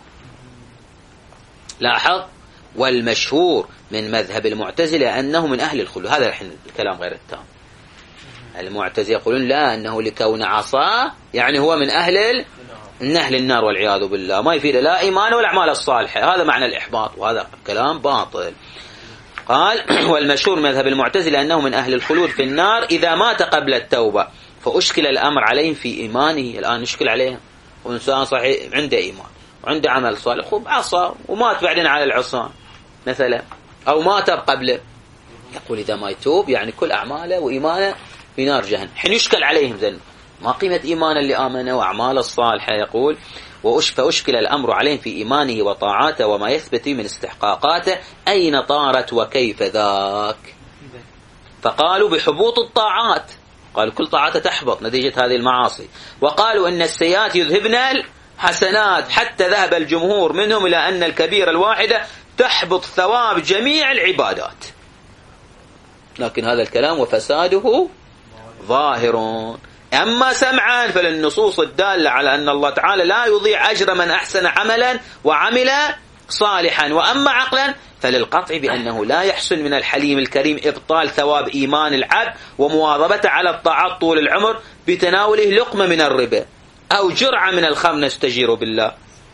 لاحظ والمشهور من مذهب المعتزلة أنه من أهل الخلود. هذا الحين الكلام غير التام. المعتزلة يقولون لا، أنه لكون عصاه يعني هو من أهل النار والعياذ بالله، ما يفيد لا إيمان ولا أعمال الصالحة. هذا معنى الإحباط، وهذا كلام باطل. قال والمشهور من مذهب المعتزلة أنه من أهل الخلود في النار إذا مات قبل التوبة، فأشكل الأمر عليهم في إيمانه. الآن نشكل عليهم وإنسان صحيح عنده إيمان وعنده عمل صالح عصى ومات بعدين على العصيان مثلا، أو مات قبله، يقول إذا ما يتوب يعني كل أعماله وإيمانه في نار جهنم. حين يشكل عليهم ذن ما قيمة إيمان اللي آمنه وأعمال الصالحة. يقول فأشكل الأمر عليهم في إيمانه وطاعاته وما يثبت من استحقاقاته أين طارت وكيف ذاك. فقالوا بحبوط الطاعات، قالوا كل طاعات تحبط نتيجة هذه المعاصي، وقالوا إن السيئات يذهبن الحسنات، حتى ذهب الجمهور منهم إلى أن الكبيرة الواحدة تحبط ثواب جميع العبادات. لكن هذا الكلام وفساده ظاهر. أما سمعا فللنصوص الدالة على أن الله تعالى لا يضيع أجر من أحسن عملا وعمل صالحا. وأما عقلا فللقطع بأنه لا يحصل من الحليم الكريم إبطال ثواب إيمان العبد ومواظبته على الطاعات طول العمر بتناوله لقمة من الربا أو جرعة من الخمر نستجير بالله.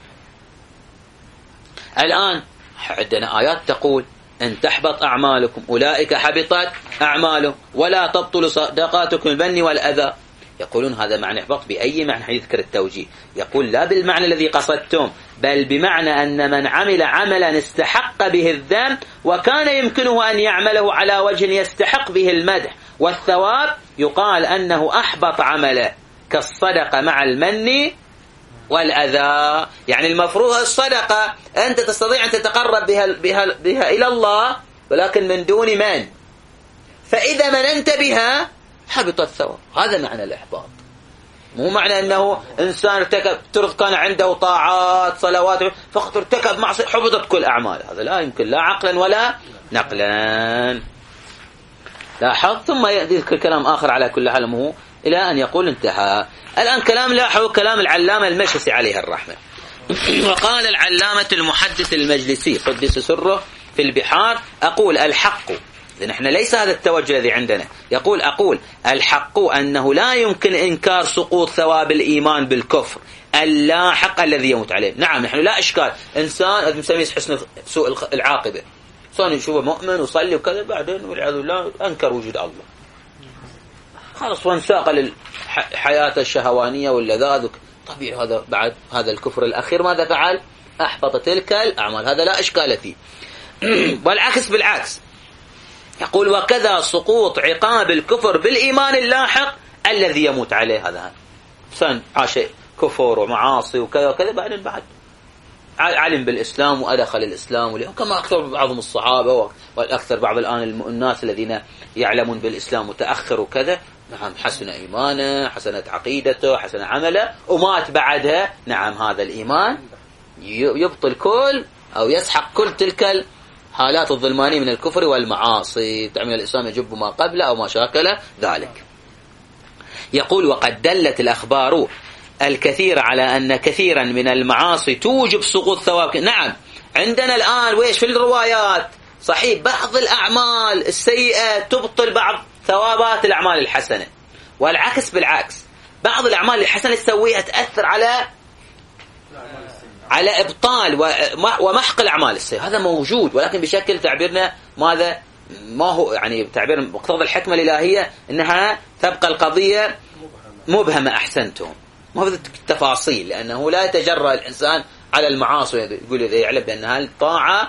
الآن عندنا آيات تقول أن تحبط أعمالكم أولئك حبطت أعمالهم ولا تبطل صدقاتكم البن والأذى. يقولون هذا معنى إحباط بأي معنى يذكر التوجيه؟ يقول لا بالمعنى الذي قصدتم، بل بمعنى أن من عمل عملا استحق به الذنب وكان يمكنه أن يعمله على وجه يستحق به المدح والثواب يقال أنه أحبط عمله، كالصدقة مع المن والأذى. يعني المفروض الصدقة أنت تستطيع أن تتقرب بها إلى الله ولكن من دون من، فإذا مننت بها حبط الثواب. هذا معنى الإحباط. مو معنى أنه إنسان ارتكب كان عنده طاعات صلوات فقط ارتكب معصية حبطت كل أعمال. هذا لا يمكن لا عقلا ولا نقلا. لاحظ. ثم يذكر كلام آخر على كل حال هو إلى أن يقول انتهى. الآن كلام لاحظوا كلام العلامة المجلسي عليه الرحمة. وقال العلامة المحدث المجلسي قدس سره في البحار: أقول الحق، نحن ليس هذا التوجه الذي عندنا، أقول الحق أنه لا يمكن إنكار سقوط ثواب الإيمان بالكفر اللاحق الذي يموت عليه. نعم نحن لا إشكال، إنسان نسميه حسن سوء العاقبة، إنسان يشوفه مؤمن وصلي وكذا بعدين والعياذ بالله أنكر وجود الله، خلاص وانساق للحياة الشهوانية واللذاذ. طبيعي هذا بعد هذا الكفر الأخير ماذا فعل؟ أحبط تلك الأعمال، هذا لا إشكال فيه. والعكس بالعكس، يقول وكذا سقوط عقاب الكفر بالإيمان اللاحق الذي يموت عليه. هذا إنسان عاش كفر ومعاصي وكذا وكذا بعدين بعد علم بالإسلام وأدخل الإسلام، كما أكثر بعضهم الصحابة والأكثر بعض الآن الناس الذين يعلمون بالإسلام متأخر وكذا، نعم حسن إيمانه، حسنت عقيدته، حسن عمله، ومات بعدها. نعم هذا الإيمان يبطل كل أو يسحق كل تلك الحالات الظلمانية من الكفر والمعاصي، تعمل الإسلام يجب ما قبله أو ما شاكل ذلك. يقول وقد دلت الأخبار الكثير على أن كثيرا من المعاصي توجب سقوط ثواب. نعم عندنا الآن ويش في الروايات صحيح بعض الأعمال السيئة تبطل بعض ثوابات الأعمال الحسنة، والعكس بالعكس، بعض الأعمال الحسنة تسويها تأثر على إبطال ومحق الأعمال السيئة. هذا موجود، ولكن بشكل تعبيرنا ماذا؟ ما هو يعني تعبير مقتضى الحكمة الإلهية أنها تبقى القضية مبهمة. أحسنتم، ما في التفاصيل، لأنه لا يتجرأ الإنسان على المعاصي يقول إذا يعلم بأن الطاعة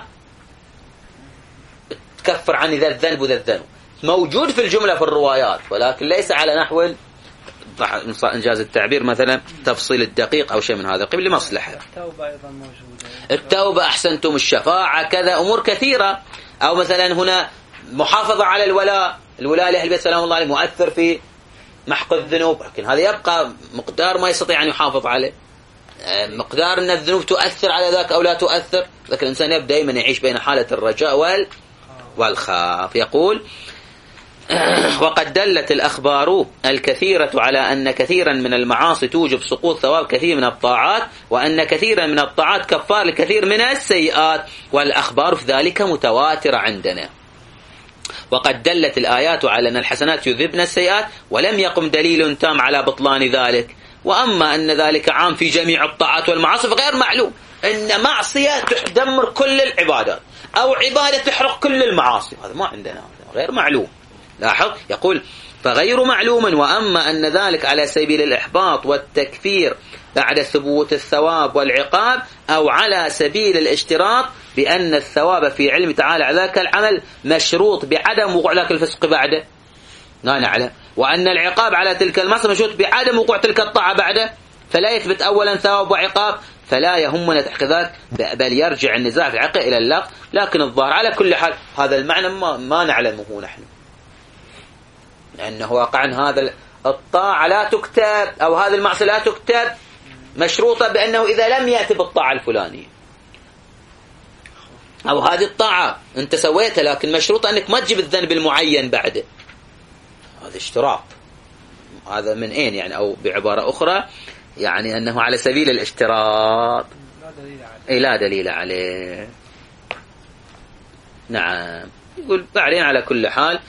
تكفر عن ذا الذنب وذا الذنب. موجود في الجملة في الروايات، ولكن ليس على نحو إنجاز التعبير مثلا تفصيل الدقيق أو شيء من هذا القبيل لمصلحة. التوبة أيضا موجودة، التوبة أحسنتم، الشفاعة كذا، أمور كثيرة. أو مثلا هنا محافظة على الولاء لأهل البيت سلام الله عليه مؤثر في محق الذنوب، لكن هذا يبقى مقدار ما يستطيع أن يحافظ عليه، مقدار أن الذنوب تؤثر على ذاك أو لا تؤثر. لكن الإنسان يبدأ دائما يعيش بين حالة الرجاء والخوف. يقول وقد دلت الأخبار الكثيرة على أن كثيرا من المعاصي توجب سقوط ثواب كثير من الطاعات، وأن كثيرا من الطاعات كفار لكثير من السيئات، والأخبار في ذلك متواترة عندنا. وقد دلت الآيات على أن الحسنات يذهبن السيئات، ولم يقم دليل تام على بطلان ذلك. وأما أن ذلك عام في جميع الطاعات والمعاصي فغير معلوم، إن معصية تدمر كل العبادات أو عبادة تحرق كل المعاصي، هذا ما عندنا، غير معلوم. لاحظ يقول فغير معلوم. وأما أن ذلك على سبيل الإحباط والتكفير بعد ثبوت الثواب والعقاب، أو على سبيل الاشتراط بأن الثواب في علم تعالى ذاك العمل مشروط بعدم وقوع ذاك الفسق بعده، لا نعلم. وأن العقاب على تلك المعصية مشروط بعدم وقوع تلك الطاعة بعده، فلا يثبت أولا ثواب وعقاب، فلا يهمنا تحقيق ذلك، بل يرجع النزاع في العقل إلى اللغو. لكن الظاهر على كل حال هذا المعنى ما نعلمه نحن، لأنه واقعا هذا الطاعة لا تكتب أو هذه المعصية لا تكتب مشروطة بأنه إذا لم يأتي بالطاعة الفلانية، أو هذه الطاعة أنت سويتها لكن مشروطة أنك ما تجيب الذنب المعين بعده، هذا اشتراط. هذا من أين يعني؟ أو بعبارة أخرى يعني أنه على سبيل الاشتراط لا دليل عليه. نعم يقول بعدين على كل حال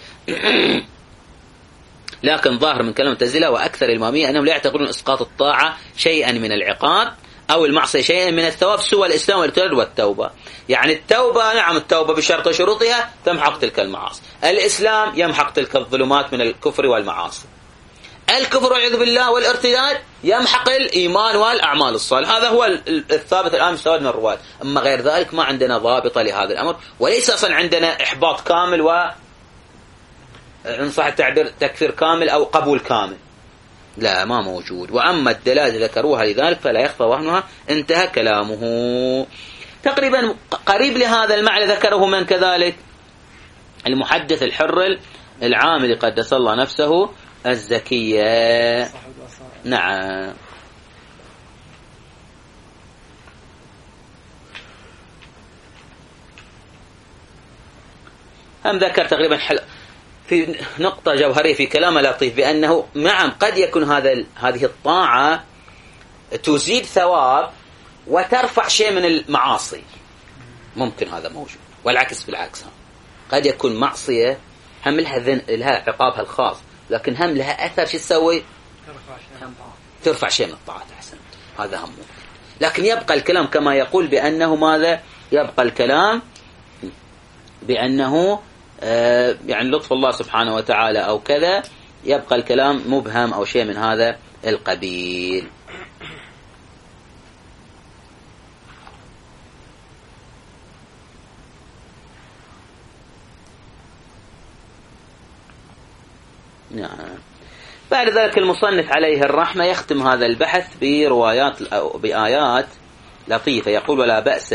لكن ظاهر من كلام المعتزلة وأكثر الإمامية أنهم لا يعتقدون إسقاط الطاعة شيئا من العقاب أو المعصية شيئا من الثواب سوى الإسلام والارتداد والتوبة. يعني التوبة نعم التوبة بشرط وشروطها تمحق تلك المعاصي، الإسلام يمحق تلك الظلمات من الكفر والمعاصي، الكفر والعياذ بالله والارتداد يمحق الإيمان والأعمال الصالحة. هذا هو الثابت الآن مستوى من الروايات. أما غير ذلك ما عندنا ضابطة لهذا الأمر، وليس أصلا عندنا إحباط كامل إن صح التعبير تكفير كامل أو قبول كامل، لا ما موجود. وأما الدلالة ذكروها لذلك فلا يخفى وهنها. انتهى كلامه. تقريبا قريب لهذا المعنى ذكره من كذلك المحدث الحر العامل قدس الله نفسه الزكية نعم. هم ذكر تقريبا في نقطة جوهرية في كلام لطيف بأنه نعم قد يكون هذه الطاعة تزيد ثواب وترفع شيء من المعاصي، ممكن هذا موجود، والعكس بالعكس. قد يكون معصية هم لها عقابها الخاص، لكن هم لها أثر شو تسوي؟ ترفع شيء من الطاعات. أحسن، هذا هم ممكن. لكن يبقى الكلام كما يقول بأنه ماذا؟ يبقى الكلام بأنه يعني لطف الله سبحانه وتعالى أو كذا، يبقى الكلام مبهم أو شيء من هذا القبيل. نعم. بعد ذلك المصنف عليه الرحمة يختم هذا البحث بروايات أو بآيات لطيفة. يقول: ولا بأس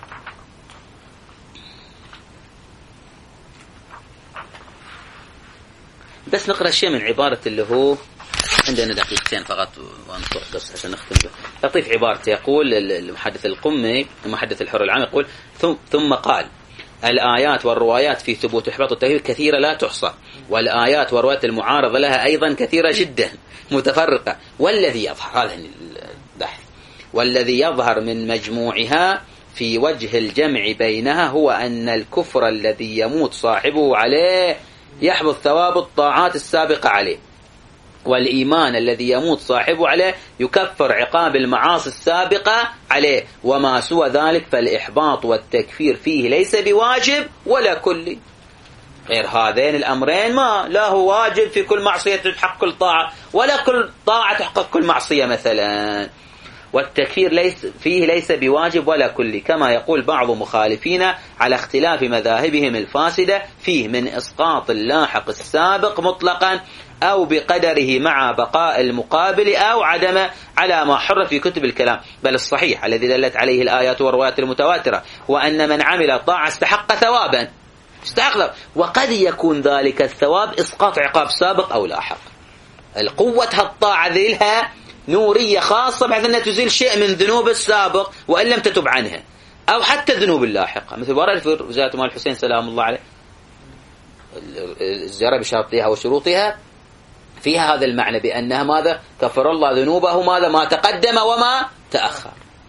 بس نقرأ شيء من عبارة اللي هو عندنا دقيقتين فقط ونطق بس عشان نختم به. لطيف عبارته. يقول المحدث القمي المحدث الحر العام يقول: ثم قال: الآيات والروايات في ثبوت إحباط التوحيد كثيرة لا تحصى، والآيات والروايات المعارضة لها أيضا كثيرة جدا متفرقة، والذي يظهر هذا البحث والذي يظهر من مجموعها في وجه الجمع بينها هو أن الكفر الذي يموت صاحبه عليه يحبط ثواب الطاعات السابقة عليه، والإيمان الذي يموت صاحبه عليه يكفر عقاب المعاصي السابقة عليه، وما سوى ذلك فالإحباط والتكفير فيه ليس بواجب ولا كلي. غير هذين الأمرين ما لا هو واجب في كل معصية تحقق كل طاعة، ولا كل طاعة تحقق كل معصية مثلا. والتكفير فيه ليس بواجب ولا كلي، كما يقول بعض مخالفين على اختلاف مذاهبهم الفاسدة فيه من إسقاط اللاحق السابق مطلقا أو بقدره مع بقاء المقابل أو عدم على ما حر في كتب الكلام. بل الصحيح الذي دلت عليه الآيات والروايات المتواترة وأن من عمل طاعة استحق ثوابا، وقد يكون ذلك الثواب إسقاط عقاب سابق أو لاحق. القوة هالطاعة ذيلها نورية خاصة بحيث أنها تزيل شيء من ذنوب السابق وإن لم تتب عنها، أو حتى الذنوب اللاحقة، مثل ورد في زيارة مال الحسين سلام الله عليه الزيارة بشرطها وشروطها فيها هذا المعنى بأنها ماذا؟ كفر الله ذنوبه ماذا؟ ما تقدم وما تأخر.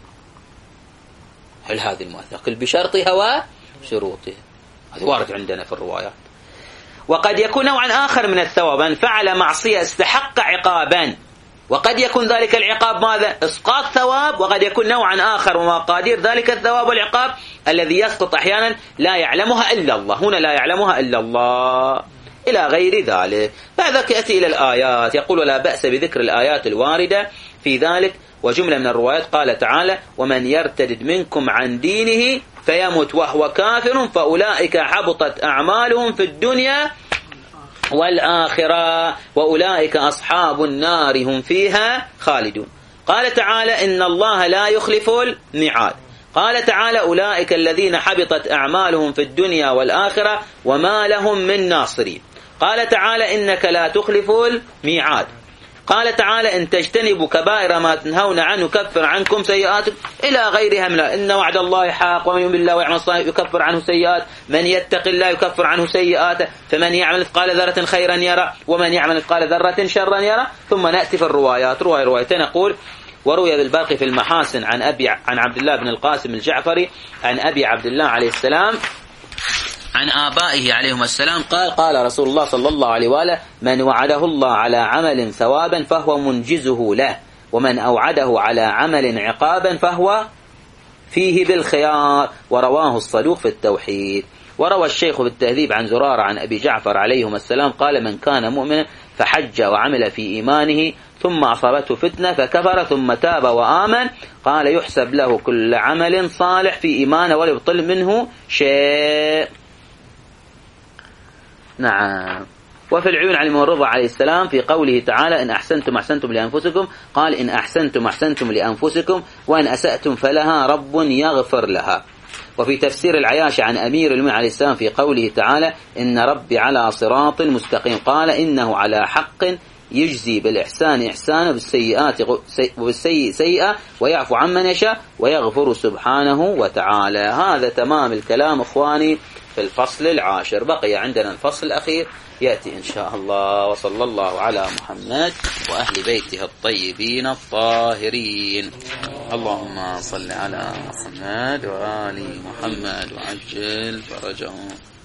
هل هذه المواثقة بشرطها وشروطها؟ هذا وارد عندنا في الروايات. وقد يكون نوعا آخر من الثواب أن فعل معصية استحق عقابا، وقد يكون ذلك العقاب ماذا؟ إسقاط ثواب، وقد يكون نوعا آخر ومقادير ذلك الثواب والعقاب الذي يسقط أحيانا لا يعلمها إلا الله، هنا لا يعلمها إلا الله، إلى غير ذلك. بعد يأتي إلى الآيات. يقول: ولا بأس بذكر الآيات الواردة في ذلك. وجملة من الروايات قال تعالى: ومن يرتد منكم عن دينه فيمت وهو كافر فأولئك حبطت أعمالهم في الدنيا والآخرة وأولئك أصحاب النار هم فيها خالدون. قال تعالى: إن الله لا يخلف الميعاد. قال تعالى: أولئك الذين حبطت أعمالهم في الدنيا والآخرة وما لهم من ناصرين. قال تعالى: إنك لا تخلف الميعاد. قال تعالى: إن تجتنبوا كبائر ما تنهون عنه كفر عنكم سيئاتكم إلى غيرها من إن وعد الله حق ومن يؤمن بالله ويعمل صالحا يكفر عنه سيئات من يتق الله يكفر عنه سيئاته فمن يعمل مثقال ذرة خيرا يرى ومن يعمل مثقال ذرة شرا يرى. ثم نأتي في الروايات. روايتين نقول: وروي بالباقي في المحاسن عن عبد الله بن القاسم الجعفري عن أبي عبد الله عليه السلام عن آبائه عليهم السلام قال رسول الله صلى الله عليه وآله: من وعده الله على عمل ثوابا فهو منجزه له، ومن أوعده على عمل عقابا فهو فيه بالخيار. ورواه الصدوق في التوحيد. وروى الشيخ بالتهذيب عن زرارة عن أبي جعفر عليهم السلام قال: من كان مؤمنا فحج وعمل في إيمانه ثم أصابته فتنة فكفر ثم تاب وآمن قال: يحسب له كل عمل صالح في إيمانه ولا يبطل منه شيء. نعم. وفي العيون عن الرضا عليه السلام في قوله تعالى: إن أحسنتم أحسنتم لأنفسكم، قال: إن أحسنتم أحسنتم لأنفسكم وإن أسأتم فلها رب يغفر لها. وفي تفسير العياش عن أمير المؤمنين عليه السلام في قوله تعالى: إن ربي على صراط مستقيم، قال: إنه على حق يجزي بالإحسان إحسانا وبالسيء سيئة ويعفو عمن يشاء ويغفر سبحانه وتعالى. هذا تمام الكلام إخواني في الفصل العاشر. بقي عندنا الفصل الأخير يأتي إن شاء الله. وصلى الله على محمد وأهل بيته الطيبين الطاهرين. اللهم صل على محمد وآل محمد وعجل فرجهم.